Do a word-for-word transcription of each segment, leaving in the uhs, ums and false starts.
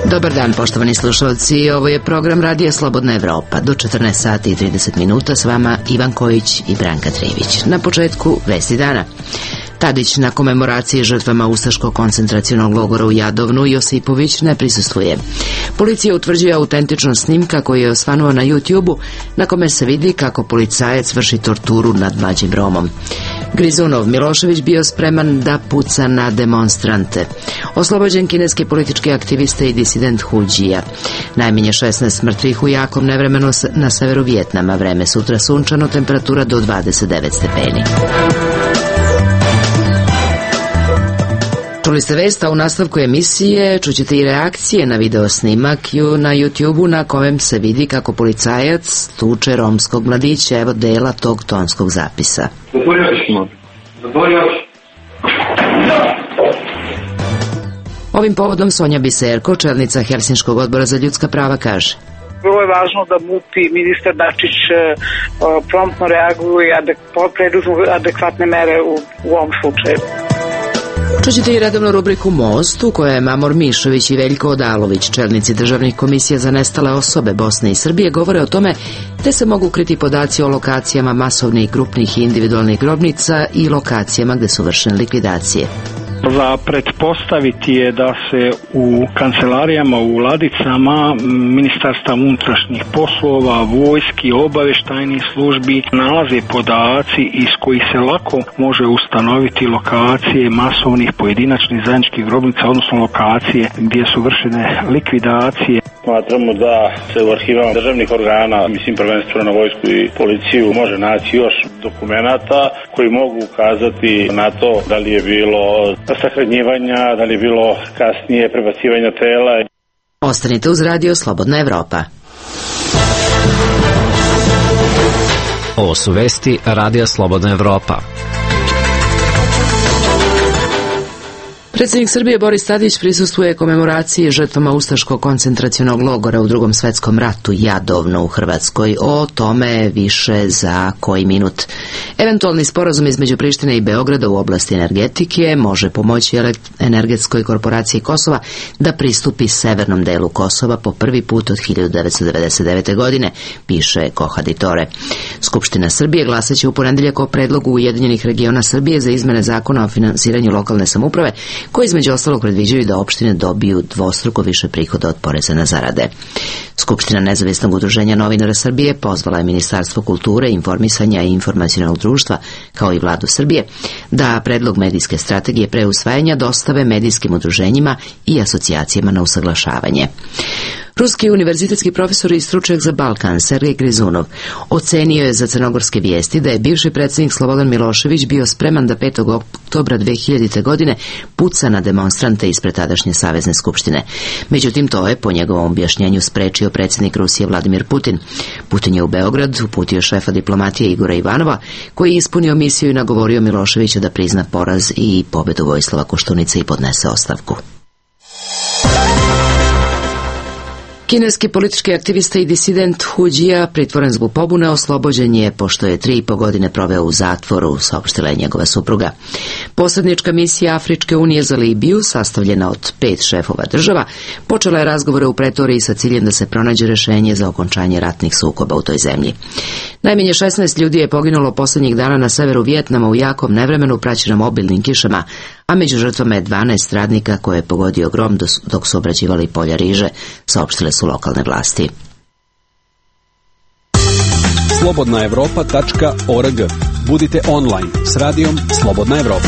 Dobar dan, poštovani slušalci. Ovo je program Radija Slobodna Evropa. Do četrnaest sati i trideset minuta s vama Ivan Kojić i Branka Trivić. Na početku vesti dana. Tadić na komemoraciji žrtvama ustaškog koncentracionog logora u Jadovnu Josipović ne prisustvuje. Policija utvrđuje autentičnost snimka koji je osvanuo na YouTube-u, na kome se vidi kako policajac vrši torturu nad mlađim Romom. Grizunov Milošević bio spreman da puca na demonstrante. Oslobođen kineski politički aktivista i disident Hu Jia. Najmanje šesnaest mrtvih u jakom nevremenu na severu Vijetnama. Vreme sutra sunčano, temperatura do dvadeset devet stepeni. Čuli ste vest, a u nastavku emisije čućete i reakcije na video snimak na YouTube-u na kojem se vidi kako policajac tuče romskog mladića. Evo dela tog tonskog zapisa. Ovim povodom Sonja Biserko, čelnica Helsinškog odbora za ljudska prava, kaže: Vrlo je važno da M U P i ministar Dačić uh, promptno reaguju i adek- preduzmu adekvatne mere u, u ovom slučaju. Čućete i redovnu rubriku Most, u kojoj je Mamor Mišović i Veljko Odalović, čelnici državnih komisija za nestale osobe Bosne i Srbije, govore o tome te se mogu kriti podaci o lokacijama masovnih, grupnih i individualnih grobnica i lokacijama gde su vršene likvidacije. Za pretpostaviti je da se u kancelarijama, u ladicama Ministarstva unutrašnjih poslova, vojski, obaveštajnih službi nalaze podaci iz kojih se lako može ustanoviti lokacije masovnih pojedinačnih zajedničkih grobnica, odnosno lokacije gdje su vršene likvidacije. Smatramo da se u arhivama državnih organa, mislim prvenstveno na vojsku i policiju, može naći još dokumenata koji mogu ukazati na to da li je bilo sahranjivanja, da li je bilo kasnije prebacivanja tela. Ostanite uz Radio Slobodna Evropa. Ovo su vesti Radija Slobodna Evropa. Predsjednik Srbije Boris Tadić prisustvuje komemoraciji žrtvama ustaškog koncentracionog logora u Drugom svetskom ratu Jadovno u Hrvatskoj. O tome više za koji minut. Eventualni sporazum između Prištine i Beograda u oblasti energetike može pomoći energetskoj korporaciji Kosova da pristupi severnom delu Kosova po prvi put od hiljadu devetsto devedeset devete. godine, piše Kohaditore. Skupština Srbije glasaće u ponedeljak o predlogu Ujedinjenih regiona Srbije za izmene zakona o finansiranju lokalne samouprave, koji između ostalog predviđaju da opštine dobiju dvostruko više prihoda od poreza na zarade. Skupština Nezavisnog udruženja novinara Srbije pozvala je Ministarstvo kulture, informisanja i informacionalnog društva, kao i Vladu Srbije, da predlog medijske strategije pre usvajanja dostave medijskim udruženjima i asocijacijama na usaglašavanje. Ruski univerzitetski profesor i stručnjak za Balkan Sergej Grizunov ocenio je za crnogorske vijesti da je bivši predsjednik Slobodan Milošević bio spreman da petog oktobra dve hiljadite. godine puca na demonstrante ispred tadašnje Savezne skupštine. Međutim, to je po njegovom objašnjenju sprečio predsjednik Rusije Vladimir Putin. Putin je u Beograd uputio šefa diplomatije Igora Ivanova, koji je ispunio misiju i nagovorio Miloševića da prizna poraz i pobedu Vojislava Koštunice i podnese ostavku. Kineski politički aktivista i disident Hu Jia, pritvoren zbog pobune, oslobođen je pošto je tri i po godine proveo u zatvoru, saopštila je njegova supruga. Posrednička misija Afričke unije za Libiju, sastavljena od pet šefova država, počela je razgovore u Pretoriji sa ciljem da se pronađe rješenje za okončanje ratnih sukoba u toj zemlji. Najmanje šesnaest ljudi je poginulo posljednjih dana na severu Vijetnama u jakom nevremenu praćenom obilnim kišama, a među žrtvama je dvanaest radnika koje je pogodio grom dok su obrađivali polja riže, saopštile su lokalne vlasti. slobodna evropa tačka org. Budite online s radijom Slobodna Evropa.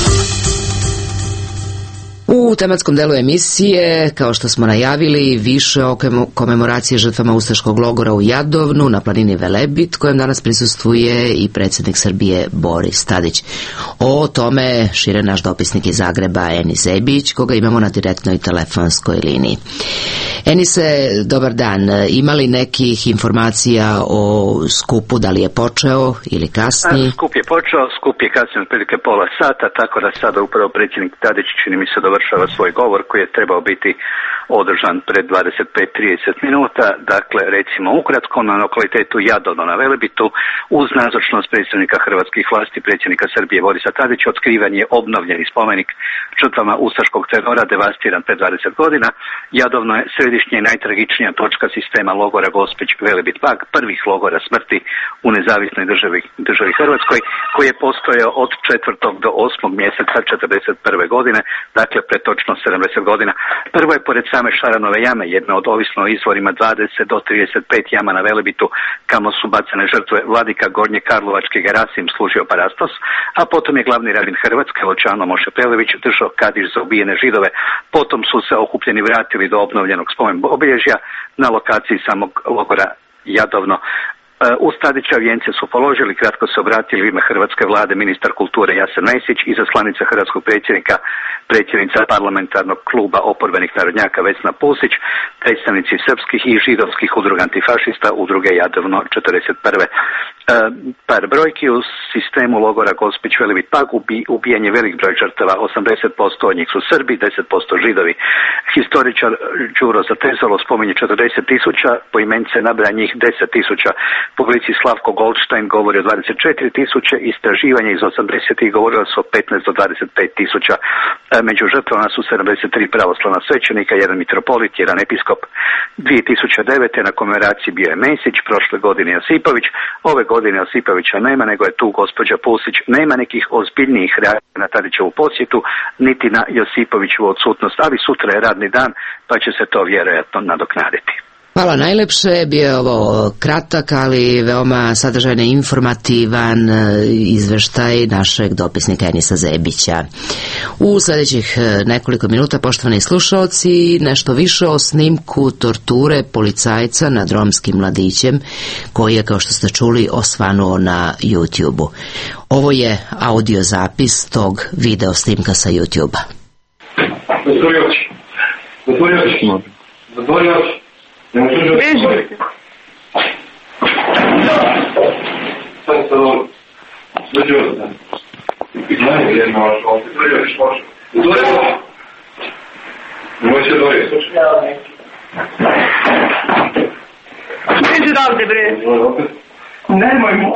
U tematskom delu emisije, kao što smo najavili, više o komemoraciji žrtvama ustaškog logora u Jadovnu na planini Velebit, kojem danas prisustvuje i predsjednik Srbije Boris Tadić. O tome šire naš dopisnik iz Zagreba Enis Zebić, koga imamo na direktnoj telefonskoj liniji. Enise, dobar dan. Ima li nekih informacija o skupu, da li je počeo ili kasni? Skup je počeo, skup je kasnije otprilike pola sata, tako da sada upravo predsjednik Tadić čini mi se dovršava održava svoj govor koji je trebao biti održan pred dvadeset pet do trideset minuta. Dakle, recimo ukratko, na lokalitetu Jadovno na Velebitu uz nazočnost predstavnika hrvatskih vlasti, predsjednika Srbije Borisa Tadića, otkrivan je obnovljeni spomenik žrtvama ustaškog terora devastiran pred dvadeset godina. Jadovno je središnja i najtragičnija točka sistema logora Gospić Velebit Pag, prvih logora smrti u nezavisnoj državi, državi Hrvatskoj, koji je postojao od četvrtog do osmog mjeseca četrdeset prve godine, dakle pred točno sedamdeset godina. Prvo je pored same Šaranove jame, jedna od ovisno o izvorima dvadeset do trideset pet jama na Velebitu, kamo su bacane žrtve vladika Gornje Karlovački Gerasim služio parastos, a potom je glavni rabin Hrvatske Lučano Moše Prelević držao kadiš za ubijene Židove. Potom su se okupljeni vratili do obnovljenog spomen obilježja na lokaciji samog logora Jadovno. Uz Tadića vijence su položili, kratko se obratili u ime hrvatske vlade ministar kulture Jasen Mesić, izaslanica hrvatskog predsjednika, predsjednica parlamentarnog kluba oporbenih narodnjaka Vesna Pusić, predstavnici srpskih i židovskih udruga antifašista, udruge Jadovno četrdeset prve. E, par brojki: u sistemu logora Gospić Velebit Pag ubijen je velik broj žrtava, osamdeset posto od njih su Srbi, deset posto Židovi. Historičar Đuro Zatezalo spominje četrdeset tisuća, poimence nabraja njih deset tisuća. Publicist Slavko Goldstein govori o dvadeset četiri tisuće, istraživanja iz osamdesetih govorila su o petnaest do dvadeset pet tisuća. Među žrtvama su sedamdeset tri pravoslavna svećenika, jedan mitropolit, jedan episkop. dvije tisuće devete. na komemoraciji bio je Mesić, prošle godine Josipović, ove godine Josipovića nema, nego je tu gospođa Pusić. Nema nekih ozbiljnijih reakcija na Tadićevu posjetu, niti na Josipovićevu odsutnost, ali sutra je radni dan, pa će se to vjerojatno nadoknaditi. Hvala najlepše, bio je ovo kratak, ali veoma sadržajno informativan izveštaj našeg dopisnika Enisa Zebića. U sljedećih nekoliko minuta, poštovani slušalci, nešto više o snimku torture policajca nad romskim mladićem, koji je, kao što ste čuli, osvanuo na YouTube-u. Ovo je audio zapis tog video snimka sa YouTube-a. Zatvori oči. Zatvori oči. Zatvori oči. Ne možeš da Beži. Sad se dobro. Dođi ovdje da. Znaj, jedno vaš ovdje. Dođi ovdje, može. Dođi ovdje. Nemoj se dođi, slušaj. Beži odavde, bre. Nemoj mo.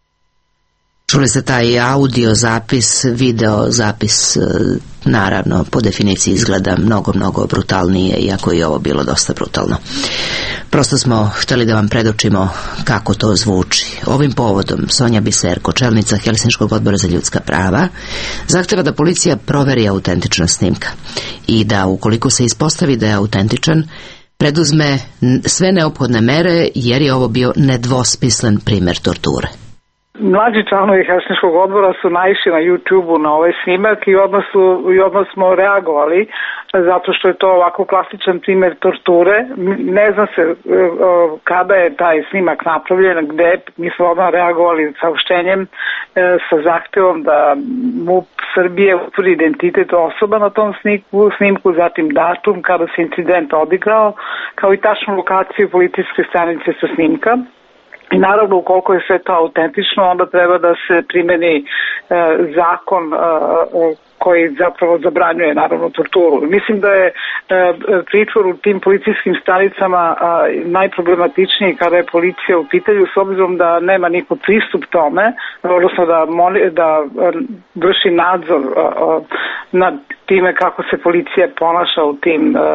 Čuli ste taj audio zapis, video zapis, naravno, po definiciji izgleda mnogo, mnogo brutalnije, iako je ovo bilo dosta brutalno. Prosto smo htjeli da vam predočimo kako to zvuči. Ovim povodom Sonja Biserko, čelnica Helsinškog odbora za ljudska prava, zahtjeva da policija proveri autentičnost snimka i da, ukoliko se ispostavi da je autentičan, preduzme sve neophodne mere, jer je ovo bio nedvosmislen primjer torture. Mlađi članovi Helsinškog odbora su naišli na YouTube-u na ovaj snimak i odmah, su, i odmah smo reagovali, zato što je to ovako klasičan primjer torture. Ne zna se kada je taj snimak napravljen, gde. Mi smo odmah reagovali saopštenjem sa zahtjevom da MUP Srbije utvrdi identitet osoba na tom snimku, snimku, zatim datum kada se incident odigrao, kao i tačnu lokaciju policijske stanice sa snimka. I naravno, ukoliko je sve to autentično, onda treba da se primeni e, zakon e, koji zapravo zabranjuje, naravno, torturu. Mislim da je e, pritvor u tim policijskim stanicama a, najproblematičniji kada je policija u pitanju, s obzirom da nema niko pristup tome, odnosno da, moni, da a, vrši nadzor a, a, nad time kako se policija ponaša u tim, a,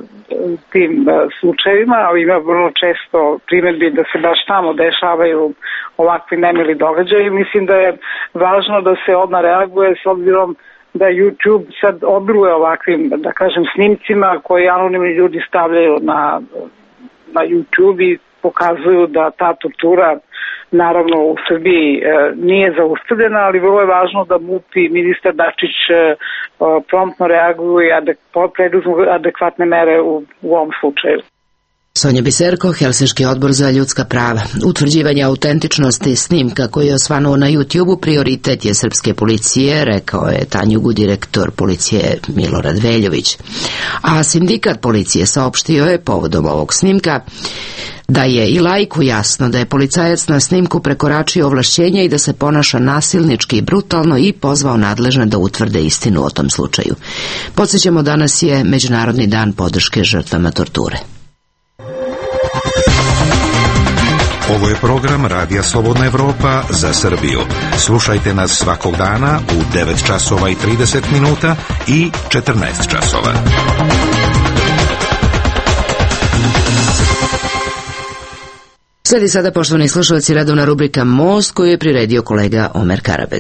tim a, slučajevima, ali ima vrlo često primjedbi da se baš tamo dešavaju ovakvi nemili događaji. Mislim da je važno da se odmah reaguje, s obzirom da YouTube sad obiluje ovakvim, da kažem, snimcima koji anonimni ljudi stavljaju na, na YouTube i pokazuju da ta tortura naravno u Srbiji e, nije zaustavljena, ali vrlo je važno da MUP i ministar Dačić e, promptno reaguju i adek, preduzmu adekvatne mere u, u ovom slučaju. Sonja Biserko, Helsinški odbor za ljudska prava. Utvrđivanje autentičnosti snimka koji je osvanuo na YouTube-u prioritet je srpske policije, rekao je Tanjugu direktor policije Milorad Veljović. A sindikat policije saopštio je povodom ovog snimka Da je i laiku jasno da je policajac na snimku prekoračio ovlašćenja i da se ponaša nasilnički i brutalno i pozvao nadležne da utvrde istinu o tom slučaju. Podsjećamo, danas je Međunarodni dan podrške žrtvama torture. Ovo je program Radija Slobodna Evropa za Srbiju. Slušajte nas svakog dana u devet časova i trideset minuta i četrnaest časova. Sledi sada, poštovani slušalci, redovna rubrika Most, koju je priredio kolega Omer Karabeg.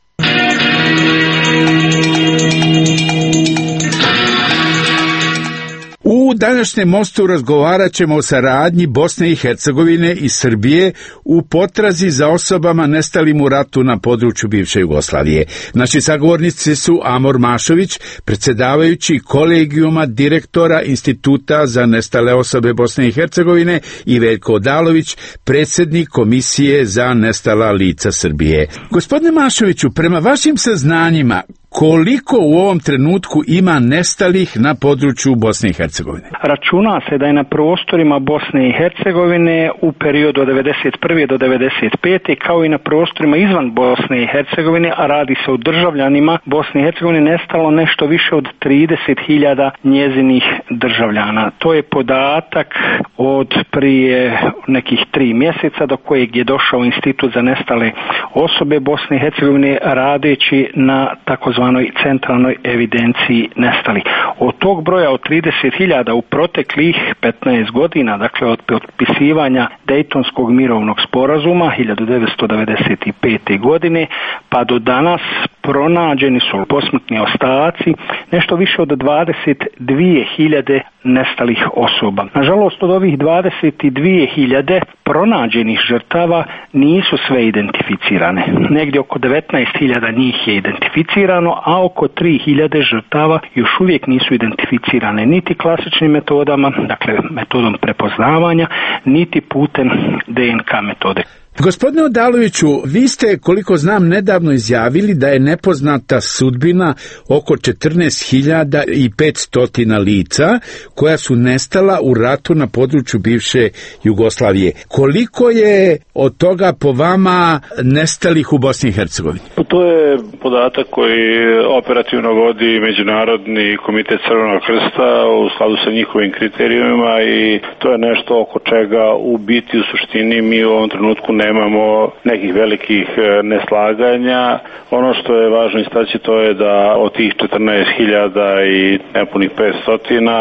U današnjem Mostu razgovarat ćemo o saradnji Bosne i Hercegovine i Srbije u potrazi za osobama nestalim u ratu na području bivše Jugoslavije. Naši sagovornici su Amor Mašović, predsjedavajući kolegijuma direktora Instituta za nestale osobe Bosne i Hercegovine, i Veljko Odalović, predsjednik Komisije za nestala lica Srbije. Gospodine Mašoviću, prema vašim saznanjima, koliko u ovom trenutku ima nestalih na području Bosne i Hercegovine? Računa se da je na prostorima Bosne i Hercegovine u periodu od devedeset prve do devedeset pete kao i na prostorima izvan Bosne i Hercegovine, a radi se o državljanima Bosne i Hercegovine, nestalo nešto više od trideset hiljada njezinih državljana. To je podatak od prije nekih tri mjeseca do kojeg je došao Institut za nestale osobe Bosne i Hercegovine radeći na takozvanoj centralnoj evidenciji nestalih. Od tog broja od trideset hiljada u proteklih petnaest godina, dakle od potpisivanja Dejtonskog mirovnog sporazuma hiljadu devetsto devedeset pete. godine, pa do danas pronađeni su posmrtni ostaci nešto više od dvadeset dvije hiljade nestalih osoba. Nažalost, od ovih dvadeset dvije hiljade pronađenih žrtava nisu sve identificirane. Negdje oko devetnaest hiljada njih je identificirano, a oko tri hiljade žrtava još uvijek nisu identificirane niti klasičnim metodama, dakle metodom prepoznavanja, niti putem D N K metode. Gospodine Odaloviću, vi ste, koliko znam, nedavno izjavili da je nepoznata sudbina oko četrnaest hiljada petsto lica koja su nestala u ratu na području bivše Jugoslavije. Koliko je od toga po vama nestalih u Bosni i Hercegovini? To je podatak koji operativno vodi Međunarodni komitet Crvenog krsta u skladu sa njihovim kriterijumima i to je nešto oko čega u biti u suštini mi u ovom trenutku nemamo nekih velikih neslaganja. Ono što je važno istaći to je da od tih četrnaest hiljada i nepunih petsto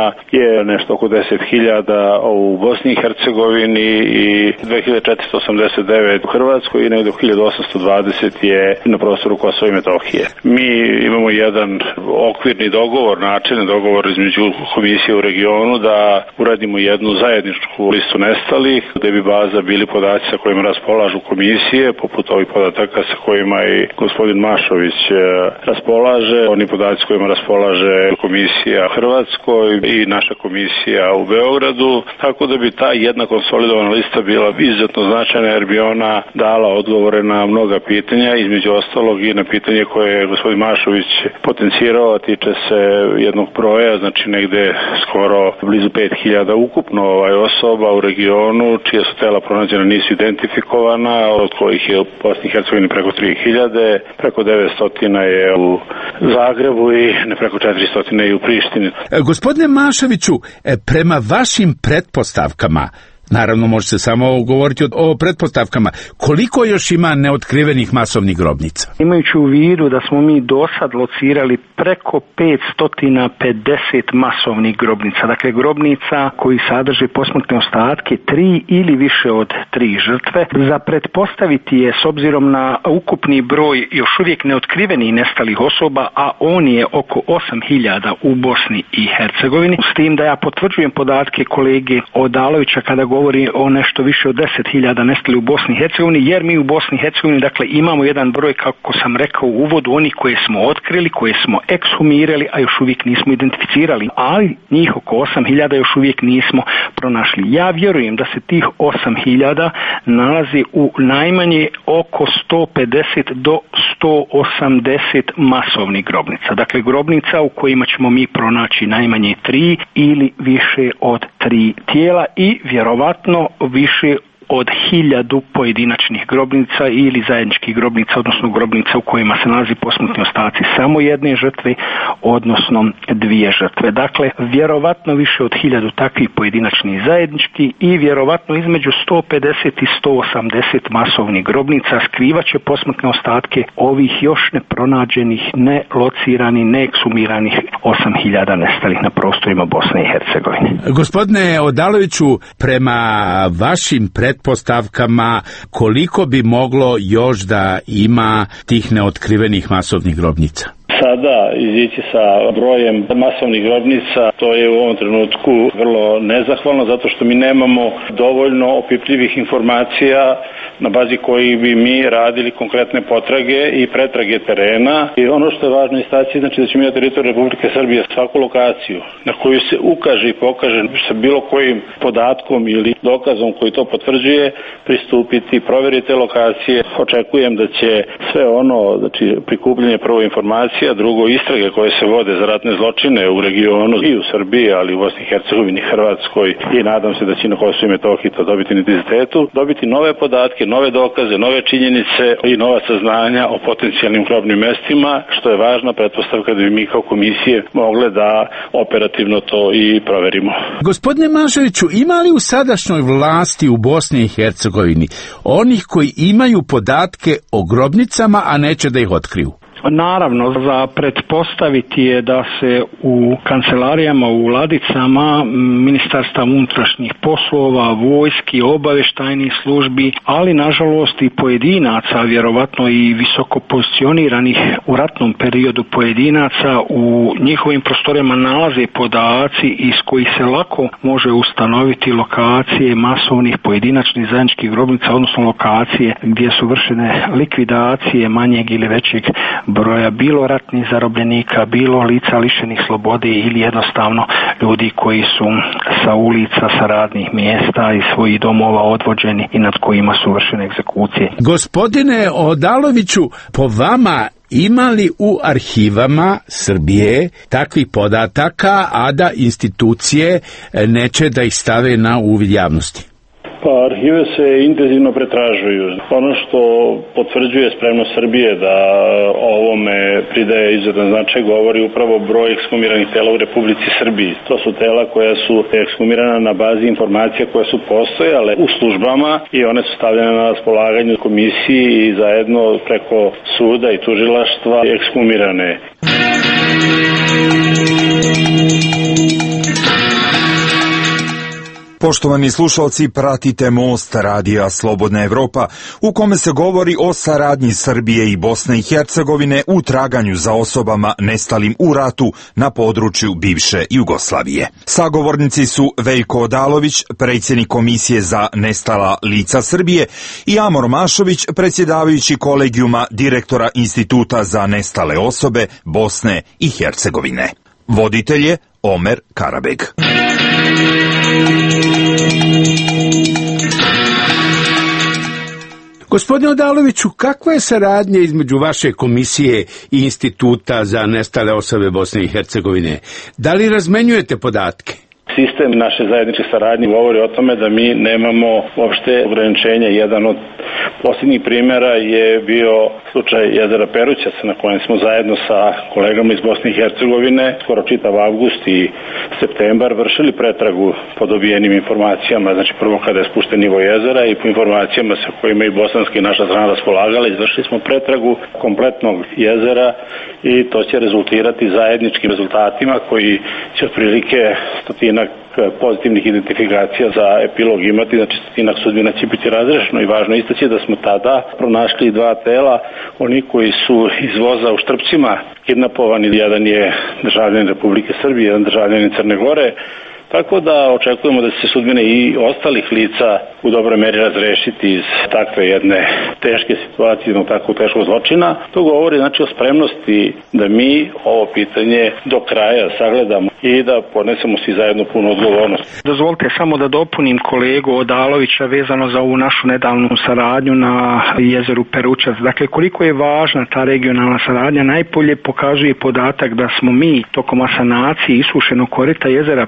je nešto oko deset hiljada u Bosni i Hercegovini i dve hiljade četiristo osamdeset devet u Hrvatskoj i negdje hiljadu osamsto dvadeset je na prostoru Kosova i Metohije. Mi imamo jedan okvirni dogovor, načelni dogovor između komisije u regionu da uradimo jednu zajedničku listu nestalih, gdje bi baza bili podaci sa kojima raspolažu komisije, poput ovih podataka sa kojima i gospodin Mašović raspolaže, oni podaci s kojima raspolaže komisija u Hrvatskoj i naša komisija u Beogradu, tako da bi ta jedna konsolidovana lista bila izuzetno značajna jer bi ona dala odgovore na mnoga pitanja, između ostalog i na pitanje koje je gospodin Mašović potencirao, a tiče se jednog broja, znači negde skoro blizu pet hiljada ukupno ovaj osoba u regionu čija su tela pronađena nisu identifikovana, od kojih je u Bosni i Hercegovini preko tri hiljade, preko devetsto je u Zagrebu i ne preko četiristo je u Prištini. Gospodine Mašoviću, prema vašim pretpostavkama, naravno može se samo govoriti o pretpostavkama, koliko još ima neotkrivenih masovnih grobnica? Imajući u vidu da smo mi do sad locirali preko petsto pedeset masovnih grobnica, dakle grobnica koji sadrže posmrtne ostatke tri ili više od tri žrtve, za pretpostaviti je s obzirom na ukupni broj još uvijek neotkrivenih nestalih osoba, a on je oko osam hiljada u Bosni i Hercegovini, s tim da ja potvrđujem podatke kolege Odalovića kada govori o nešto više od deset hiljada nestalih u Bosni i Hercegovini, jer mi u Bosni i Hercegovini dakle imamo jedan broj, kako sam rekao u uvodu, oni koje smo otkrili, koje smo ekshumirali, a još uvijek nismo identificirali, ali njih oko osam hiljada još uvijek nismo pronašli. Ja vjerujem da se tih osam hiljada nalazi u najmanje oko sto pedeset do sto osamdeset masovnih grobnica. Dakle, grobnica u kojima ćemo mi pronaći najmanje tri ili više od tri tijela i vjerovatno vjerovatno više od hiljadu pojedinačnih grobnica ili zajedničkih grobnica, odnosno grobnica u kojima se nalazi posmrtni ostaci samo jedne žrtve, odnosno dvije žrtve. Dakle, vjerovatno više od hiljadu takvih pojedinačnih zajedničkih i vjerovatno između sto pedeset i sto osamdeset masovnih grobnica skrivaće posmrtne ostatke ovih još ne pronađenih, ne lociranih, ne ekshumiranih osam hiljada nestalih na prostorima Bosne i Hercegovine. Gospodine Odaloviću, prema vašim pretpostavkama, koliko bi moglo još da ima tih neotkrivenih masovnih grobnica? Sada izići sa brojem masovnih grobnica, to je u ovom trenutku vrlo nezahvalno, zato što mi nemamo dovoljno opipljivih informacija na bazi kojih bi mi radili konkretne potrage i pretrage terena. I ono što je važno istaći, znači da ćemo na teritoriju Republike Srbije svaku lokaciju na koju se ukaže i pokaže sa bilo kojim podatkom ili dokazom koji to potvrđuje, pristupiti, provjeriti lokacije. Očekujem da će sve ono, znači prikupljanje prvo informacija, drugo istrage koje se vode za ratne zločine u regionu i u Srbiji, ali u Bosni i Hercegovini, Hrvatskoj i nadam se da će na Kosovu i Metohiji to dobiti na intenzitetu, dobiti nove podatke, nove dokaze, nove činjenice i nova saznanja o potencijalnim grobnim mestima, što je važna pretpostavka da bi mi kao komisije mogle da operativno to i proverimo. Gospodine Maževiću, ima li u sadašnjoj vlasti u Bosni i Hercegovini onih koji imaju podatke o grobnicama, a neće da ih otkriju? Naravno, za pretpostaviti je da se u kancelarijama, u ladicama Ministarstva unutrašnjih poslova, vojski, obavještajnih službi, ali nažalost i pojedinaca, vjerovatno i visoko pozicioniranih u ratnom periodu pojedinaca, u njihovim prostorijama nalaze podaci iz kojih se lako može ustanoviti lokacije masovnih pojedinačnih zajedničkih grobnica, odnosno lokacije gdje su vršene likvidacije manjeg ili većeg broja bilo ratnih zarobljenika, bilo lica lišenih slobode ili jednostavno ljudi koji su sa ulica, sa radnih mjesta i svojih domova odvođeni i nad kojima su vršene egzekucije. Gospodine Odaloviću, po vama ima li u arhivama Srbije takvih podataka, a da institucije neće da ih stave na uvid javnosti? Pa arhive se intenzivno pretražuju. Ono što potvrđuje spremnost Srbije da ovome pridaje izuzetan značaj govori upravo broj ekshumiranih tela u Republici Srbiji. To su tela koja su ekshumirana na bazi informacija koje su postojale u službama i one su stavljene na raspolaganju komisiji i zajedno preko suda i tužilaštva ekshumirane. Poštovani slušalci, pratite Most radija Slobodna Evropa, u kome se govori o saradnji Srbije i Bosne i Hercegovine u traganju za osobama nestalim u ratu na području bivše Jugoslavije. Sagovornici su Veljko Odalović, predsjednik Komisije za nestala lica Srbije, i Amor Mašović, predsjedavajući kolegijuma direktora Instituta za nestale osobe Bosne i Hercegovine. Voditelj je Omer Karabeg. Gospodine Odaloviću, kakva je saradnja između vaše komisije i Instituta za nestale osobe Bosne i Hercegovine? Da li razmenjujete podatke? Sistem naše zajedničke saradnje govori o tome da mi nemamo uopšte ograničenja. Jedan od posljednjih primjera je bio slučaj jezera Perućac, na kojem smo zajedno sa kolegama iz Bosne i Hercegovine skoro čitav avgust i septembar vršili pretragu po dobijenim informacijama. Znači prvo kada je spušten nivo jezera i po informacijama sa kojima i bosanska i naša strana raspolagala, izvršili smo pretragu kompletnog jezera i to će rezultirati zajedničkim rezultatima koji će otprilike stotinak pozitivnih identifikacija za epilog imati, znači stotinak sudbina će biti razrešeno i važno istaći da smo tada pronašli dva tela, oni koji su iz voza u Štrpcima kidnapovani, jedan je državljanin Republike Srbije, jedan državljanin Crne Gore, tako da očekujemo da će se sudbine i ostalih lica u dobroj meri razrešiti iz takve jedne teške situacije, jednog takvog teškog zločina. To govori znači o spremnosti da mi ovo pitanje do kraja sagledamo i da podnesemo svi zajedno punu odgovornost. Dozvolite samo da dopunim kolegu Odalovića vezano za ovu našu nedavnu saradnju na jezeru Perućac. Dakle, koliko je važna ta regionalna saradnja, najbolje pokazuje podatak da smo mi tokom asanacije isušenog korita jezera Perućac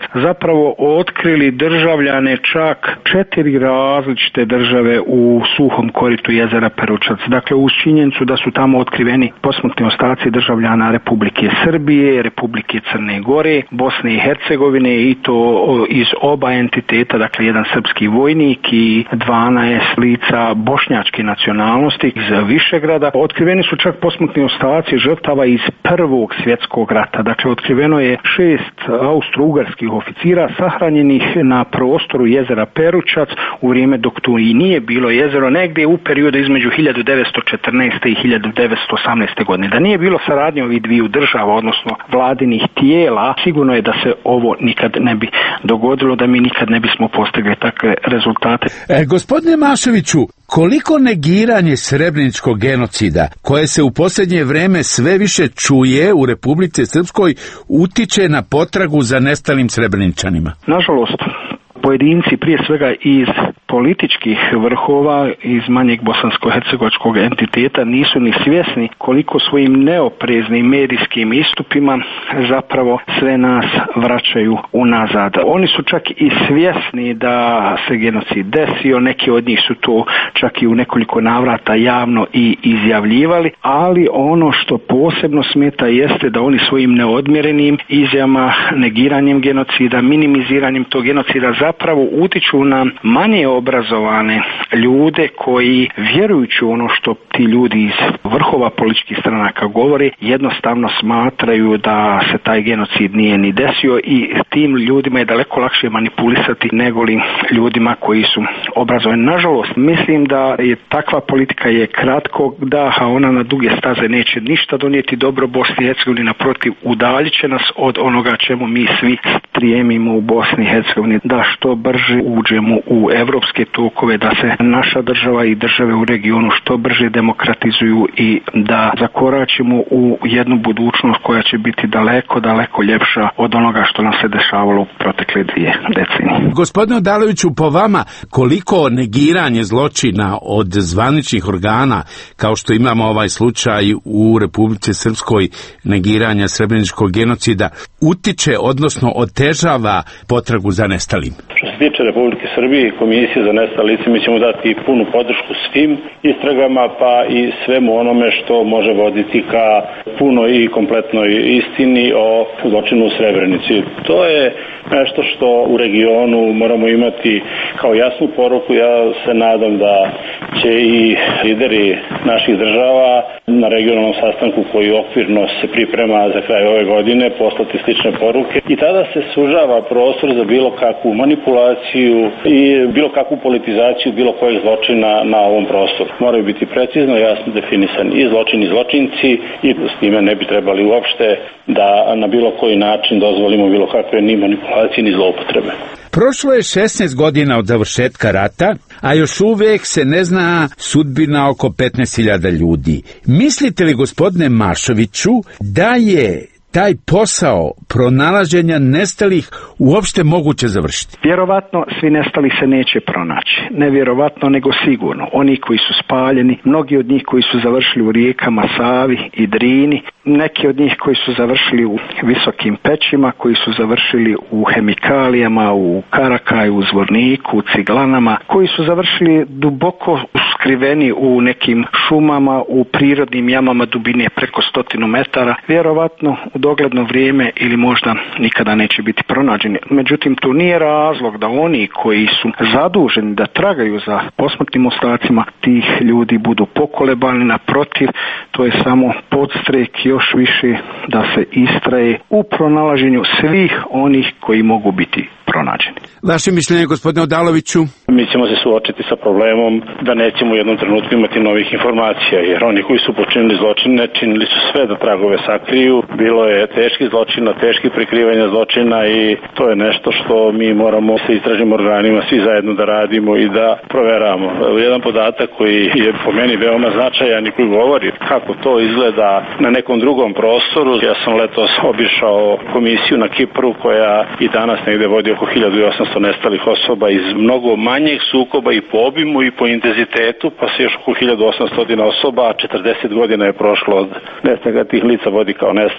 zapravo otkrili državljane čak četiri različite države u suhom koritu jezera Peručac. Dakle, uz činjenicu da su tamo otkriveni posmrtni ostaci državljana Republike Srbije, Republike Crne Gore, Bosne i Hercegovine i to iz oba entiteta, dakle jedan srpski vojnik i dvanaest lica bošnjačke nacionalnosti iz Višegrada. Otkriveni su čak posmrtni ostaci žrtava iz Prvog svjetskog rata. Dakle, otkriveno je šest austro-ugarskih oficira sahranjenih na prostoru jezera Peručac u vrijeme dok tu i nije bilo jezero, negdje u periodu između hiljadu devetsto četrnaeste. i hiljadu devetsto osamnaeste. godine. Da nije bilo saradnje ovih dviju država, odnosno vladinih tijela, sigurno je da se ovo nikad ne bi dogodilo, da mi nikad ne bismo postigli takve rezultate. E, gospodine Maševiću, koliko negiranje srebreničkog genocida, koje se u posljednje vrijeme sve više čuje u Republici Srpskoj, utiče na potragu za nestalim Srebreničanima? Nažalost, pojedinci prije svega iz političkih vrhova iz manjeg bosansko-hercegovačkog entiteta nisu ni svjesni koliko svojim neopreznim medijskim istupima zapravo sve nas vraćaju unazad. Oni su čak i svjesni da se genocid desio, neki od njih su to čak i u nekoliko navrata javno i izjavljivali, ali ono što posebno smeta jeste da oni svojim neodmjerenim izjavama, negiranjem genocida, minimiziranjem tog genocida zapravo utiču na manje obrazovane ljude koji, vjerujući ono što ti ljudi iz vrhova političkih stranaka govore, jednostavno smatraju da se taj genocid nije ni desio i tim ljudima je daleko lakše manipulisati nego li ljudima koji su obrazovani. Nažalost, mislim da je takva politika je kratkog daha, ona na duge staze neće ništa donijeti dobro Bosni i Hercegovini, naprotiv, udaljit će nas od onoga čemu mi svi strijemimo u Bosni i Hercegovini, da što brže uđemo u evropske tokove, da se naša država i države u regionu što brže demokratizuju i da zakoračimo u jednu budućnost koja će biti daleko, daleko ljepša od onoga što nam se dešavalo u protekle dvije decenije. Gospodine Odaloviću, po vama, koliko negiranje zločina od zvaničnih organa, kao što imamo ovaj slučaj u Republici Srpskoj, negiranja srebreničkog genocida, utiče, odnosno otežava potragu za nestalim? Što se tiče Republike Srbije i Komisije za nestale lice, mi ćemo dati punu podršku svim istragama, pa i svemu onome što može voditi ka puno i kompletnoj istini o zločinu u Srebrenici. To je nešto što u regionu moramo imati kao jasnu poruku. Ja se nadam da će i lideri naših država na regionalnom sastanku koji okvirno se priprema za kraj ove godine poslati slične poruke i tada se sužava prostor za bilo kakvu manipulaciju i bilo kakvu politizaciju bilo kojeg zločina na ovom prostoru. Moraju biti precizno, jasno definisani i zločin i zločinci i s time ne bi trebali uopšte da na bilo koji način dozvolimo bilo kakve ni manipulacije ni zloupotrebe. Prošlo je šesnaest godina od završetka rata, a još uvijek se ne zna sudbina oko petnaest hiljada ljudi. Mislite li, gospodine Mašoviću, da je taj posao pronalaženja nestalih uopšte moguće završiti? Vjerovatno svi nestali se neće pronaći. Ne vjerovatno, nego sigurno. Oni koji su spaljeni, mnogi od njih koji su završili u rijekama Savi i Drini, neki od njih koji su završili u visokim pećima, koji su završili u hemikalijama, u Karakaju, u Zvorniku, u Ciglanama, koji su završili duboko skriveni u nekim šumama, u prirodnim jamama dubine preko stotinu metara. Vjerovatno u dogledno vrijeme ili možda nikada neće biti pronađeni. Međutim, to nije razlog da oni koji su zaduženi da tragaju za posmrtnim ostacima tih ljudi budu pokolebani. Naprotiv, to je samo podstrek još više da se istraje u pronalaženju svih onih koji mogu biti pronađeni. Vaše mišljenje, gospodine Odaloviću? Mi ćemo se suočiti sa problemom da nećemo u jednom trenutku imati novih informacija, jer oni koji su počinili zločine činili su sve da tragove sakriju. Bilo je teških zločina, teških prikrivanja zločina i to je nešto što mi moramo sa istražnim organima svi zajedno da radimo i da proveravamo. Jedan podatak koji je po meni veoma značajan i koji govori kako to izgleda na nekom drugom prostoru. Ja sam letos obišao komisiju na Kipru koja i danas negde vodi oko hiljadu osamsto nestalih osoba iz mnogo manjih sukoba i po obimu i po intenzitetu, pa se još oko hiljadu osamsto osoba, a četrdeset godina je prošlo od nestanka tih lica vodi kao nestalo.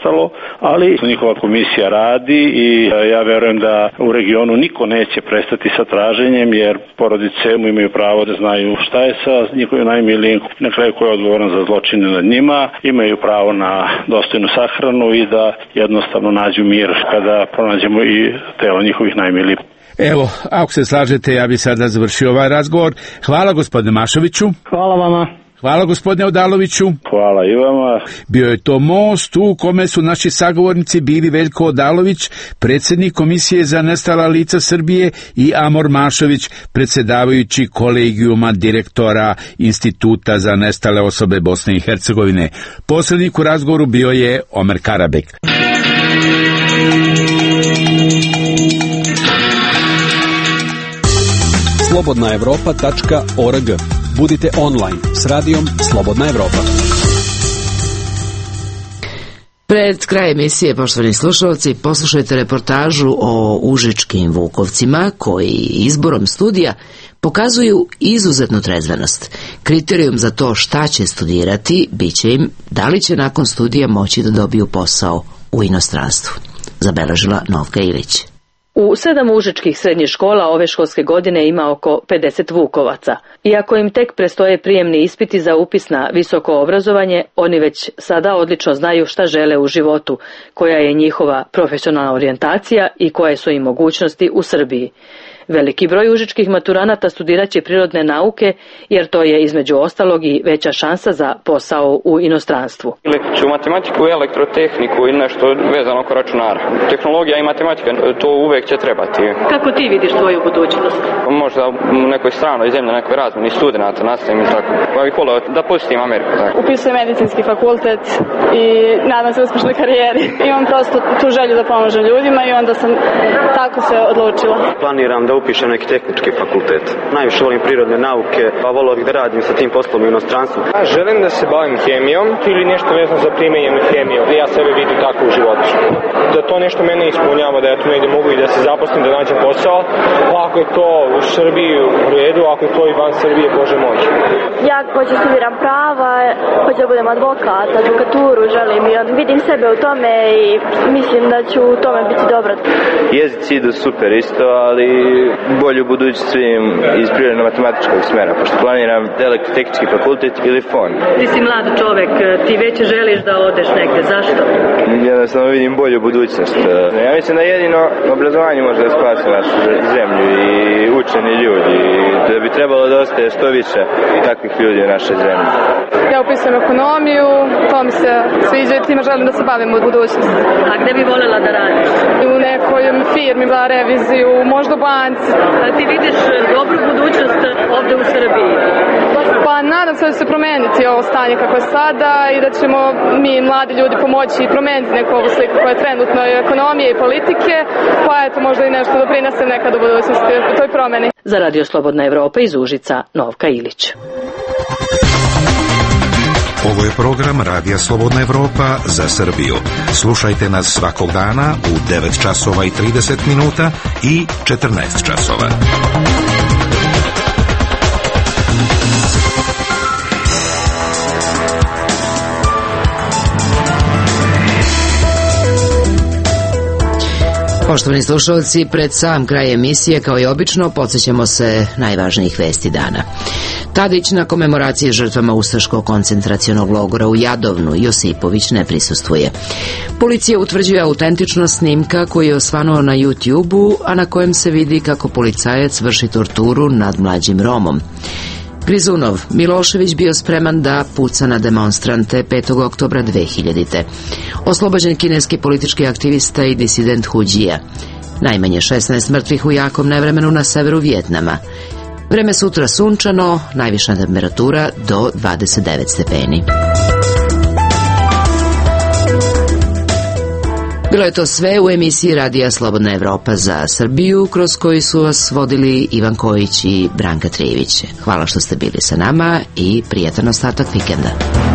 ali njihova komisija radi i ja verujem da u regionu niko neće prestati sa traženjem, jer porodice imaju pravo da znaju šta je sa njihovim najmilijim, na kraju ko je odgovoran za zločine nad njima, imaju pravo na dostojnu sahranu i da jednostavno nađu mir kada pronađemo i telo njihovih najmilijih. Evo, ako se slažete, ja bih sada završio ovaj razgovor. Hvala gospodine Mašoviću. Hvala vama. Hvala gospodine Odaloviću. Hvala i vama. Bio je to most u kome su naši sagovornici bili Veljko Odalović, predsjednik Komisije za nestala lica Srbije, i Amor Mašović, predsjedavajući kolegijuma direktora Instituta za nestale osobe Bosne i Hercegovine. Posrednik u razgovoru bio je Omer Karabek. slobodna evropa tačka org. Budite online s radijom Slobodna Evropa. Pred kraj emisije, poštovani slušalci, poslušajte reportažu o užičkim Vukovcima koji izborom studija pokazuju izuzetnu trezvenost. Kriterijum za to šta će studirati biće im da li će nakon studija moći da dobiju posao u inostranstvu. Zabeležila Novka Ilić. U sedam užičkih srednjih škola ove školske godine ima oko pedeset Vukovaca. Iako im tek prestoje prijemni ispiti za upis na visoko obrazovanje, oni već sada odlično znaju šta žele u životu, koja je njihova profesionalna orijentacija i koje su im mogućnosti u Srbiji. Veliki broj užičkih maturanata studirat će prirodne nauke, jer to je između ostalog i veća šansa za posao u inostranstvu. Ću matematiku i elektrotehniku i nešto vezano oko računara. Tehnologija i matematika, to uvek će trebati. Kako ti vidiš tvoju budućnost? Možda u nekoj stranoj zemlji, nekoj razmeni studenata nastavim i tako. Pa bih voleo da posjetim Ameriku. Tako. Upisujem medicinski fakultet i nadam se uspešnoj karijeri. Imam prosto tu želju da pomožem ljudima i onda sam tako se odlučila. Planiram da upišem neki tehnički fakultet. Najviše volim prirodne nauke, pa volio bih da radim sa tim poslom u inostranstvu. Ja želim da se bavim hemijom ili nešto vezano za primenjenu hemiju. Ja sebe vidim tako u životu. Da to nešto mene ispunjava, da ja tu negdje mogu i da se zaposlim, da nađem posao. Pa ako je to u Srbiji u redu, ako je to i van Srbije, Bože moj. Ja hoću studiram prava, hoću da budem advokat, advokaturu želim i vidim sebe u tome i mislim da ću u tome biti dobra. Jezici idu super isto, ali bolju budućnost vidim iz prirodno-matematičkog smjera, pošto planiram elektrotehnički fakultet ili fon. Ti si mlad čovek, ti već želiš da odeš negde, zašto? Jednostavno vidim bolju budućnost. Ja mislim da jedino obrazovanje može da spasi našu zemlju i učeni ljudi, da bi trebalo da ostaje što više takvih ljudi u našoj zemlji. Ja upisujem ekonomiju, to mi se sviđa i time želim da se bavim u budućnosti. A gde bi voljela da radiš? U nekoj firmi za reviziju, možda u banci. A ti vidiš dobru budućnost ovde u Srbiji? Pa nadam se da će se promeniti ovo stanje kako je sada i da ćemo mi mladi ljudi pomoći i promeniti neku ovu sliku koja je trenutno i ekonomije i politike, pa eto možda i nešto doprinese nekad u budućnosti u toj promeni. Za Radio Slobodna Evropa iz Užica, Novka Ilić. Ovo je program Radija Slobodna Evropa za Srbiju. Slušajte nas svakog dana u devet časova i trideset minuta i četrnaest časova. Poštovani slušalci, pred sam kraj emisije, kao i obično, podsjećamo se najvažnijih vesti dana. Tadić na komemoraciji žrtvama ustaškog koncentracionog logora u Jadovnu, Josipović ne prisustvuje. Policija utvrđuje autentičnost snimka koji je osvanuo na YouTube-u, a na kojem se vidi kako policajac vrši torturu nad mlađim Romom. Grizunov, Milošević bio spreman da puca na demonstrante petog oktobra dve hiljadite. Oslobođen kineski politički aktivista i disident Huđija. Najmanje šesnaest mrtvih u jakom nevremenu na severu Vijetnama. Vreme sutra sunčano, najviša temperatura do dvadeset devet stepeni. Bilo je to sve u emisiji Radija Slobodna Evropa za Srbiju, kroz koju su vas vodili Ivan Kojić i Branka Trijević. Hvala što ste bili sa nama i prijatan ostatak vikenda.